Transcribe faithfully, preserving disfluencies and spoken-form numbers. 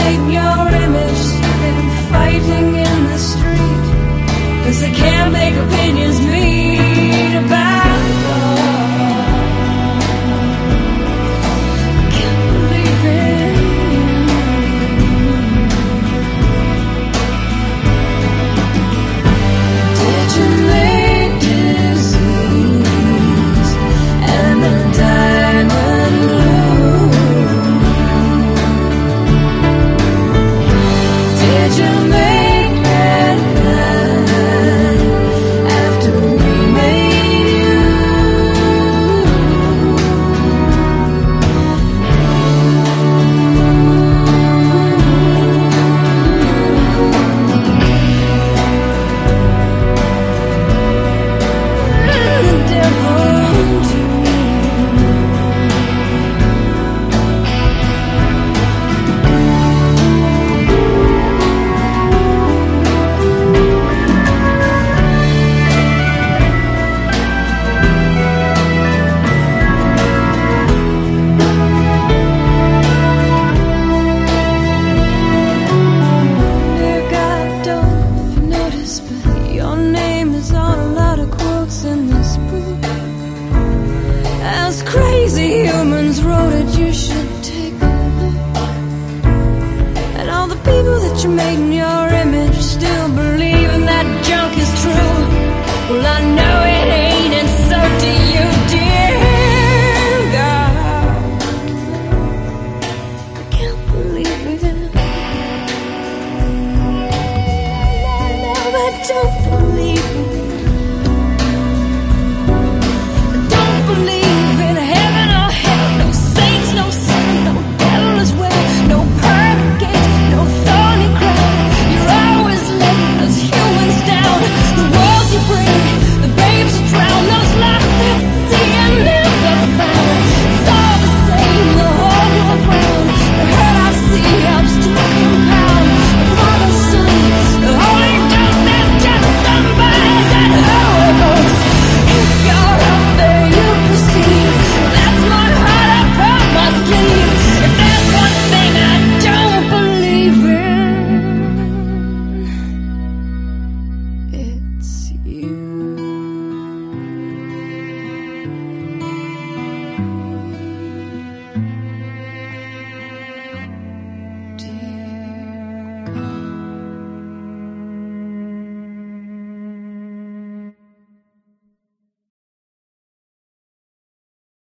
made in your image and fighting in the street, 'cause they can't make opinions meet about love. Can't believe in you. Did you make disease and the diamond blue? Did you make mankind after we made you? The devil too. Dear God, don't know if you noticed, but your name is on a lot of quotes in this book. As crazy humans wrote it, you should take a look. And all the people that you made in your image still believe in that junk is true. Well, I know